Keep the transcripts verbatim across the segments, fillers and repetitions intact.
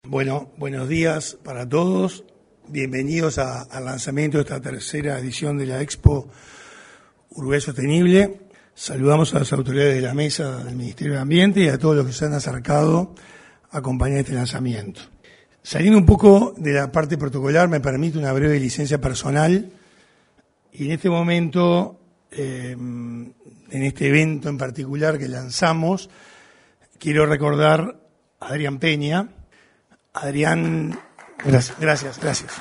Bueno, buenos días para todos. Bienvenidos a, al lanzamiento de esta tercera edición de la Expo Uruguay Sostenible. Saludamos a las autoridades de la mesa del Ministerio de Ambiente y a todos los que se han acercado a acompañar este lanzamiento. Saliendo un poco de la parte protocolar, me permite una breve licencia personal. Y en este momento, eh, en este evento en particular que lanzamos, quiero recordar a Adrián Peña. Adrián, gracias, gracias, gracias.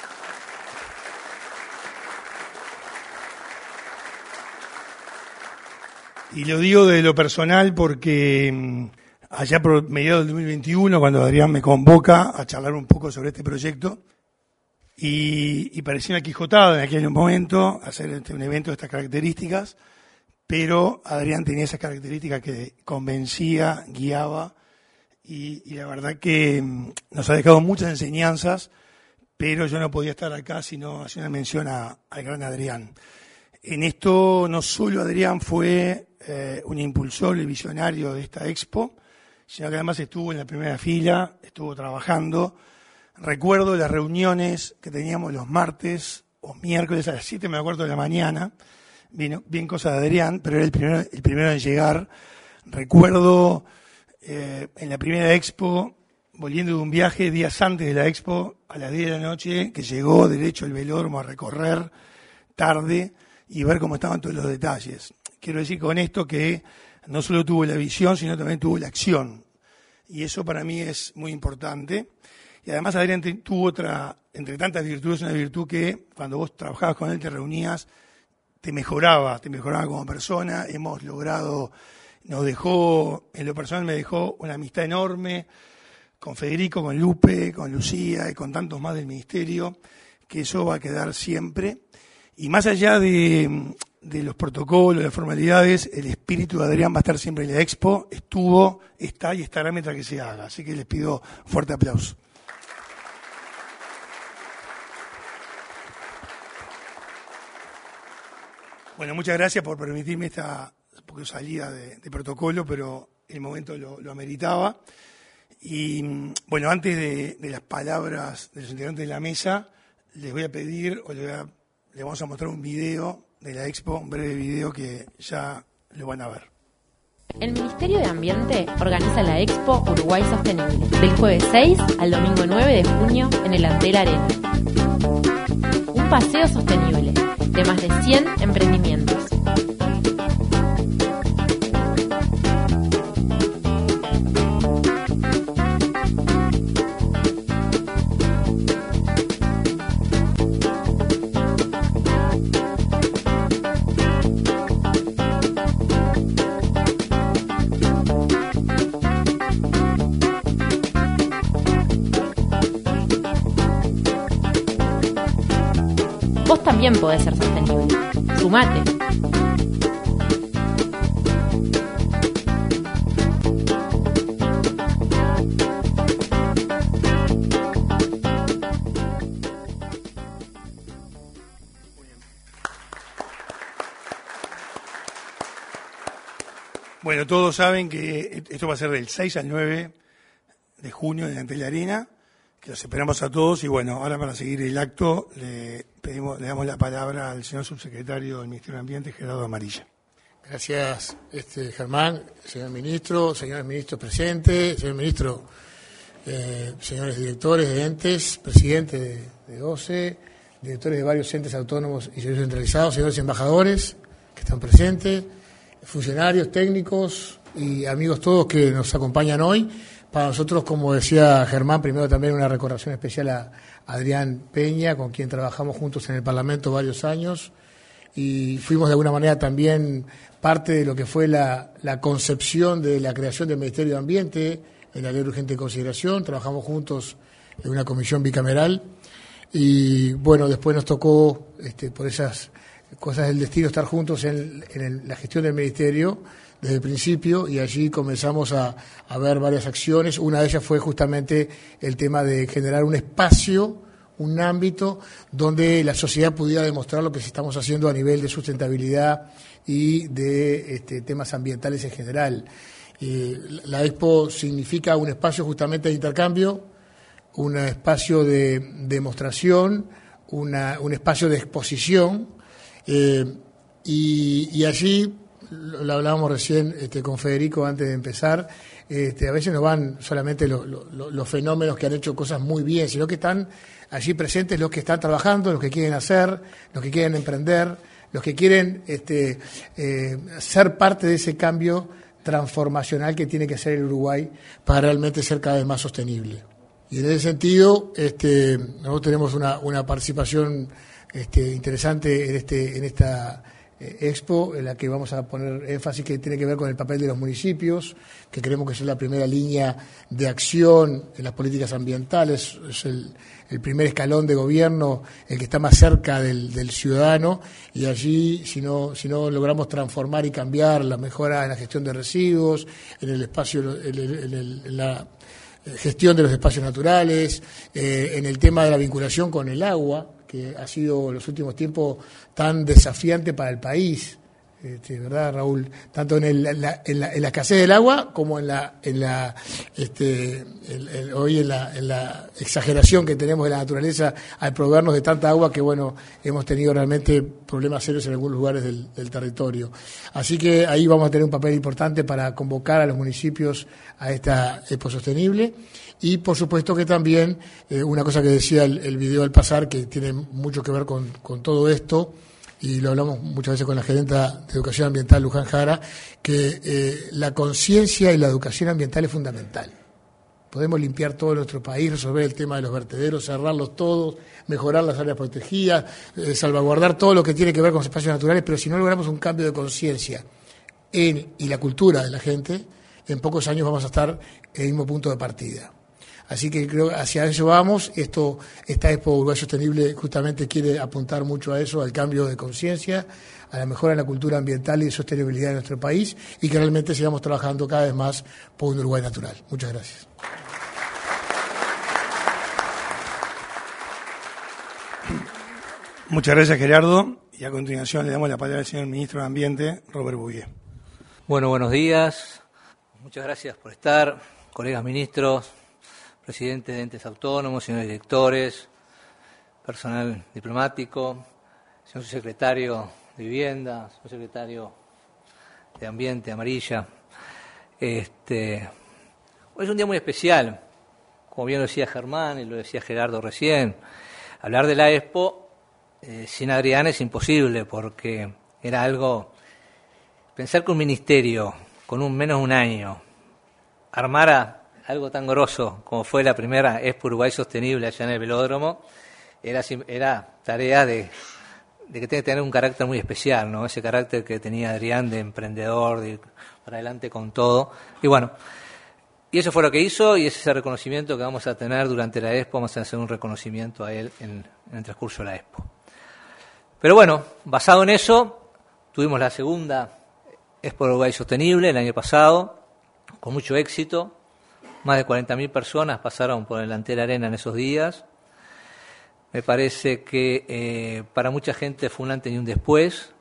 Y lo digo de lo personal porque allá por mediados del dos mil veintiuno, cuando Adrián me convoca a charlar un poco sobre este proyecto, y, y parecía una quijotada en aquel momento hacer este, un evento de estas características, pero Adrián tenía esas características que convencía, guiaba, y, y la verdad que nos ha dejado muchas enseñanzas, pero yo no podía estar acá si no hacía una mención a, al gran Adrián. En esto no solo Adrián fue eh, un impulsor y visionario de esta expo, sino que además estuvo en la primera fila, estuvo trabajando. Recuerdo las reuniones que teníamos los martes o miércoles a las siete, me acuerdo, de la mañana, bien, bien cosa de Adrián, pero era el primero, el primero en llegar. Recuerdo eh, en la primera expo, volviendo de un viaje días antes de la expo, a las diez de la noche, que llegó derecho al velódromo a recorrer tarde y ver cómo estaban todos los detalles. Quiero decir con esto que no solo tuvo la visión, sino también tuvo la acción. Y eso para mí es muy importante. Y además Adrián tuvo otra, entre tantas virtudes, una virtud que cuando vos trabajabas con él, te reunías, te mejoraba, te mejoraba como persona. Hemos logrado, nos dejó, en lo personal me dejó una amistad enorme con Federico, con Lupe, con Lucía y con tantos más del Ministerio, que eso va a quedar siempre. Y más allá de, de los protocolos, las formalidades, el espíritu de Adrián va a estar siempre en la Expo, estuvo, está y estará mientras que se haga. Así que les pido un fuerte aplauso. Bueno, muchas gracias por permitirme esta porque salida de, de protocolo, pero el momento lo, lo ameritaba. Y bueno, antes de, de las palabras de los integrantes de la mesa, les voy a pedir, o les, voy a, les vamos a mostrar un video de la Expo, un breve video que ya lo van a ver. El Ministerio de Ambiente organiza la Expo Uruguay Sostenible, del jueves seis al domingo nueve de junio en el Antel Arena. Un paseo sostenible de más de cien emprendimientos. Vos también podés ser sostenible. Sumate. Bueno, todos saben que esto va a ser del seis al nueve de junio en Antel Arena, que los esperamos a todos. Y bueno, ahora para seguir el acto le pedimos, le damos la palabra al señor subsecretario del Ministerio de Ambiente, Gerardo Amarilla. Gracias, este, Germán, señor ministro, señores ministros presentes, señor ministro, eh, señores directores de entes, presidente de, de O C E, directores de varios entes autónomos y servicios centralizados, señores embajadores que están presentes, funcionarios, técnicos y amigos todos que nos acompañan hoy. Para nosotros, como decía Germán, primero también una recordación especial a Adrián Peña, con quien trabajamos juntos en el Parlamento varios años, y fuimos de alguna manera también parte de lo que fue la, la concepción de la creación del Ministerio de Ambiente en la Ley de Urgente Consideración. Trabajamos juntos en una comisión bicameral y, bueno, después nos tocó, este, por esas cosas del destino, estar juntos en, en el, la gestión del Ministerio desde el principio, y allí comenzamos a, a ver varias acciones. Una de ellas fue justamente el tema de generar un espacio, un ámbito donde la sociedad pudiera demostrar lo que estamos haciendo a nivel de sustentabilidad y de este, temas ambientales en general. Eh, la Expo significa un espacio justamente de intercambio, un espacio de demostración, una, un espacio de exposición, eh, y, y allí, lo hablábamos recién este, con Federico antes de empezar, este, a veces no van solamente lo, lo, los fenómenos que han hecho cosas muy bien, sino que están allí presentes los que están trabajando, los que quieren hacer, los que quieren emprender, los que quieren este, eh, ser parte de ese cambio transformacional que tiene que ser el Uruguay para realmente ser cada vez más sostenible. Y en ese sentido, este, nosotros tenemos una, una participación este, interesante en, este, en esta eh, expo, en la que vamos a poner énfasis que tiene que ver con el papel de los municipios, que creemos que es la primera línea de acción en las políticas ambientales, es el, el primer escalón de gobierno, el que está más cerca del, del ciudadano, y allí, si no, si no logramos transformar y cambiar la mejora en la gestión de residuos, en el espacio, en, el, en, el, en la gestión de los espacios naturales, eh, en el tema de la vinculación con el agua, que ha sido en los últimos tiempos tan desafiante para el país, este, ¿verdad, Raúl? Tanto en, el, en, la, en, la, en la escasez del agua como en la, en la este, el, el, hoy en la, en la exageración que tenemos de la naturaleza al proveernos de tanta agua que, bueno, hemos tenido realmente problemas serios en algunos lugares del, del territorio. Así que ahí vamos a tener un papel importante para convocar a los municipios a esta Expo Sostenible. Y por supuesto que también, eh, una cosa que decía el, el video al pasar, que tiene mucho que ver con, con todo esto, y lo hablamos muchas veces con la gerenta de Educación Ambiental, Luján Jara, que eh, la conciencia y la educación ambiental es fundamental. Podemos limpiar todo nuestro país, resolver el tema de los vertederos, cerrarlos todos, mejorar las áreas protegidas, eh, salvaguardar todo lo que tiene que ver con los espacios naturales, pero si no logramos un cambio de conciencia en y la cultura de la gente, en pocos años vamos a estar en el mismo punto de partida. Así que creo que hacia eso vamos. Esto, esta Expo Uruguay Sostenible justamente quiere apuntar mucho a eso, al cambio de conciencia, a la mejora en la cultura ambiental y de sostenibilidad de nuestro país, y que realmente sigamos trabajando cada vez más por un Uruguay natural. Muchas gracias. Muchas gracias, Gerardo. Y a continuación le damos la palabra al señor Ministro de Ambiente, Robert Bouguier. Bueno, buenos días. Muchas gracias por estar, colegas ministros, presidente de entes autónomos, señores directores, personal diplomático, señor secretario de Vivienda, señor secretario de Ambiente, Amarilla. Este, hoy es un día muy especial, como bien lo decía Germán y lo decía Gerardo recién. Hablar de la Expo eh, sin Adrián es imposible, porque era algo, pensar que un ministerio con un menos de un año armara algo tan grosso como fue la primera Expo Uruguay Sostenible allá en el velódromo, era, era tarea de, de que tiene que tener un carácter muy especial, ¿no? Ese carácter que tenía Adrián de emprendedor, de ir para adelante con todo. Y bueno, y eso fue lo que hizo, y ese es el reconocimiento que vamos a tener durante la Expo. Vamos a hacer un reconocimiento a él en, en el transcurso de la Expo. Pero bueno, basado en eso, tuvimos la segunda Expo Uruguay Sostenible el año pasado, con mucho éxito. Más de cuarenta mil personas pasaron por el Antel Arena en esos días. Me parece que eh, para mucha gente fue un antes y un después,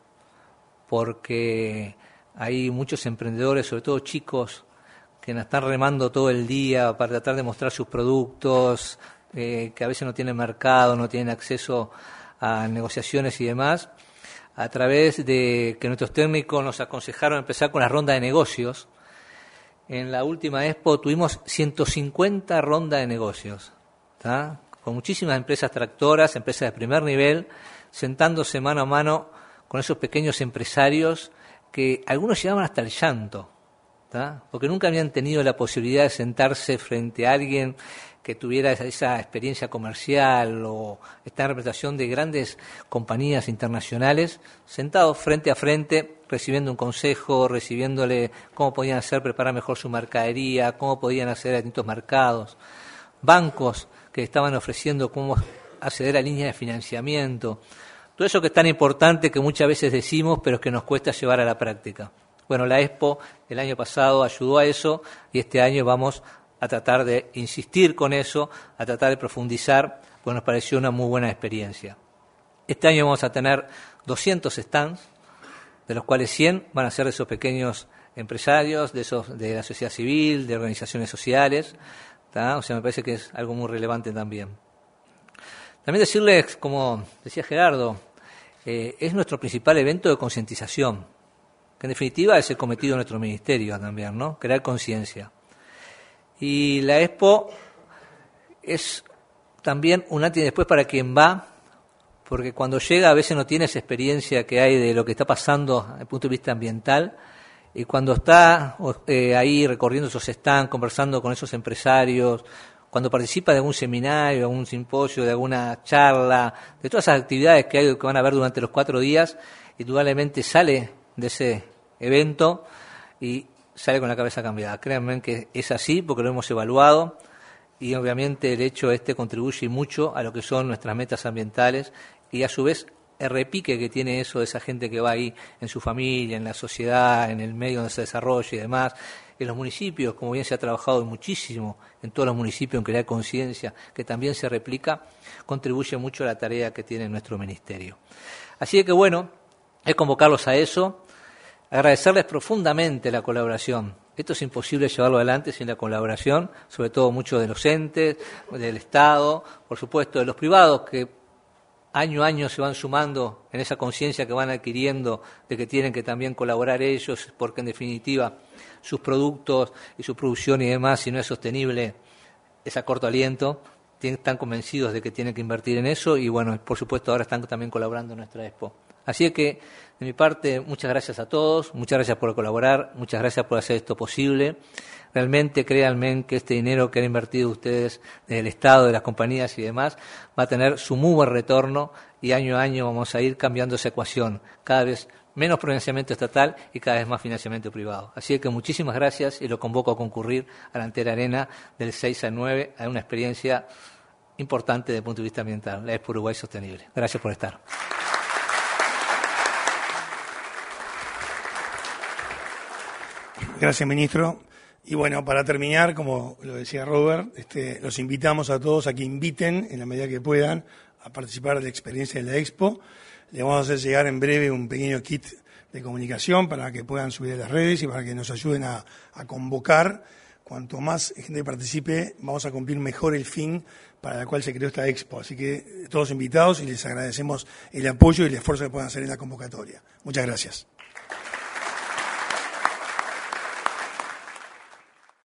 porque hay muchos emprendedores, sobre todo chicos, que están remando todo el día para tratar de mostrar sus productos, eh, que a veces no tienen mercado, no tienen acceso a negociaciones y demás, a través de que nuestros técnicos nos aconsejaron empezar con la ronda de negocios. En la última Expo tuvimos ciento cincuenta rondas de negocios, ¿tá? Con muchísimas empresas tractoras, empresas de primer nivel, sentándose mano a mano con esos pequeños empresarios que algunos llegaban hasta el llanto, ¿tá? Porque nunca habían tenido la posibilidad de sentarse frente a alguien que tuviera esa, esa experiencia comercial o estar en representación de grandes compañías internacionales, sentados frente a frente, recibiendo un consejo, recibiéndole cómo podían hacer, preparar mejor su mercadería, cómo podían acceder a distintos mercados, bancos que estaban ofreciendo cómo acceder a líneas de financiamiento, todo eso que es tan importante que muchas veces decimos, pero que nos cuesta llevar a la práctica. Bueno, la Expo el año pasado ayudó a eso, y este año vamos a tratar de insistir con eso, a tratar de profundizar, pues nos pareció una muy buena experiencia. Este año vamos a tener doscientos stands, de los cuales cien van a ser de esos pequeños empresarios, de esos de la sociedad civil, de organizaciones sociales, ¿tá? O sea, me parece que es algo muy relevante también. También decirles, como decía Gerardo, eh, es nuestro principal evento de concientización, que en definitiva es el cometido de nuestro ministerio también, ¿no? Crear conciencia. Y la Expo es también un antes y después para quien va, porque cuando llega a veces no tiene esa experiencia que hay de lo que está pasando desde el punto de vista ambiental, y cuando está eh, ahí recorriendo esos stands, conversando con esos empresarios, cuando participa de algún seminario, de algún simposio, de alguna charla, de todas esas actividades que hay que van a ver durante los cuatro días, indudablemente sale de ese evento y sale con la cabeza cambiada. Créanme que es así porque lo hemos evaluado y obviamente el hecho este contribuye mucho a lo que son nuestras metas ambientales y a su vez el repique que tiene eso de esa gente que va ahí en su familia, en la sociedad, en el medio donde se desarrolla y demás. En los municipios, como bien se ha trabajado muchísimo en todos los municipios en crear conciencia, que también se replica, contribuye mucho a la tarea que tiene nuestro ministerio. Así que bueno, es convocarlos a eso, agradecerles profundamente la colaboración. Esto es imposible llevarlo adelante sin la colaboración, sobre todo muchos de los entes, del Estado, por supuesto de los privados, que año a año se van sumando en esa conciencia que van adquiriendo de que tienen que también colaborar ellos, porque en definitiva sus productos y su producción y demás, si no es sostenible, es a corto aliento, están convencidos de que tienen que invertir en eso y bueno, por supuesto ahora están también colaborando en nuestra Expo. Así que de mi parte, muchas gracias a todos, muchas gracias por colaborar, muchas gracias por hacer esto posible. Realmente créanme que este dinero que han invertido ustedes desde el Estado, de las compañías y demás, va a tener su muy buen retorno y año a año vamos a ir cambiando esa ecuación, cada vez menos financiamiento estatal y cada vez más financiamiento privado. Así que muchísimas gracias y lo convoco a concurrir a la Antera Arena del seis al nueve a una experiencia importante desde el punto de vista ambiental, la Expo Uruguay Sostenible. Gracias por estar. Gracias, ministro. Y bueno, para terminar, como lo decía Robert, este, los invitamos a todos a que inviten, en la medida que puedan, a participar de la experiencia de la Expo. Le vamos a hacer llegar en breve un pequeño kit de comunicación para que puedan subir a las redes y para que nos ayuden a, a convocar. Cuanto más gente participe, vamos a cumplir mejor el fin para el cual se creó esta Expo. Así que todos invitados y les agradecemos el apoyo y el esfuerzo que puedan hacer en la convocatoria. Muchas gracias.